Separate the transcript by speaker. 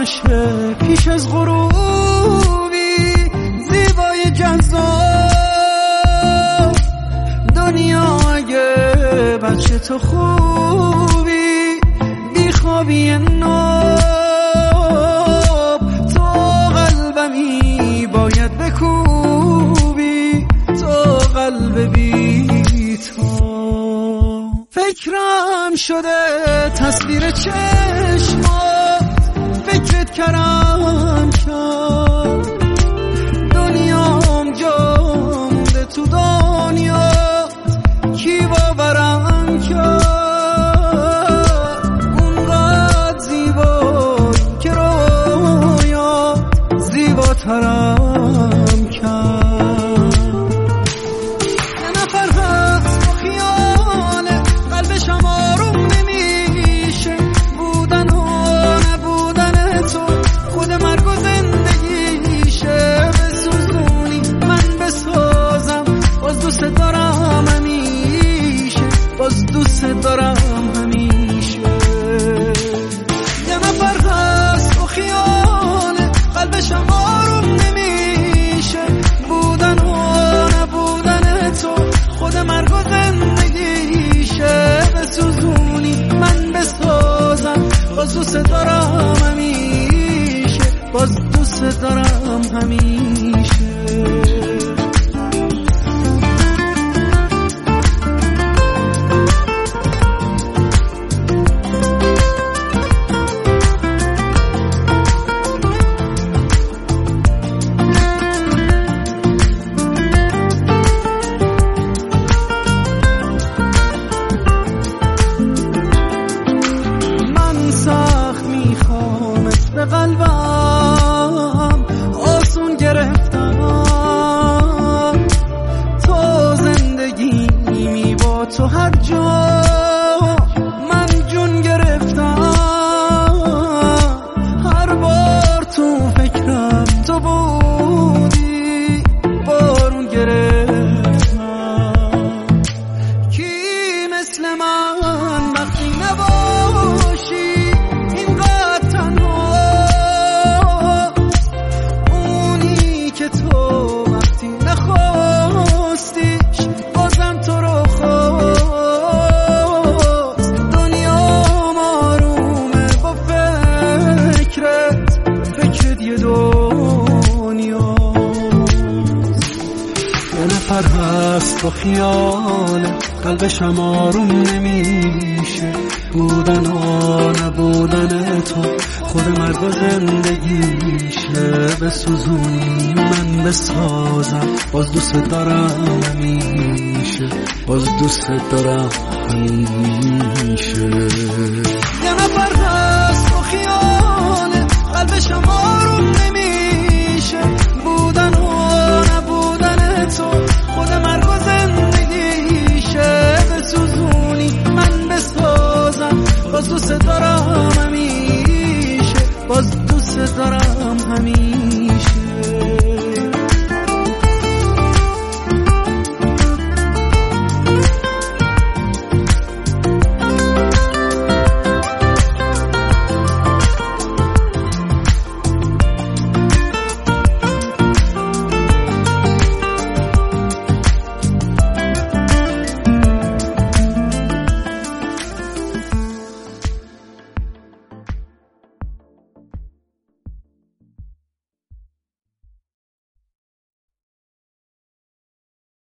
Speaker 1: باشه پیش از غروبی زیبای جذاب دنیا اگه بچه تو خوبی بیخوابی ناب تو قلبمی باید بکوبی تو قلب بی تو فکرم شده تصویر چشمات فکرت کردم کرد دنیام جامده تو دنیا کی باورم کرد اونقدر زیبایی که رویا زیباترم کرد یه نفر هست با خیاله قلبشم آروم نمیشه بودن و نبودن تو خود مرگ و زندگیشه بسوزونی من بسازم باز دوست دارم همیشه باز دوست دارم همیشه یه نفر هست با خیاله قلبشم آروم نمیشه بودن و نبودن تو خود مرگ و زندگیشه بسوزونی من بسازم باز دوست دارم همیشه باز دوست دارم همیشه به قلبم آسون گرفتم تو زندگیمی با تو هر جا من جون گرفتم هر بار تو فکرم تو بودی بارون گرفتم کی مثل من وقتی نباشی نفر هست با خیاله قلبشم آروم نمیشه بودن و نبودن تو خود مرگ و زندگیشه بسوزونی من بسازم باز دوست دارم همیشه باز دوست دارم همیشه یه نفر هست با خیاله قلبشم آروم نمیشه بودن و نبودن تو خود مرگ و زندگیشه بسوزونی من بسازم باز دوست دارم همیشه باز دوست دارم همیشه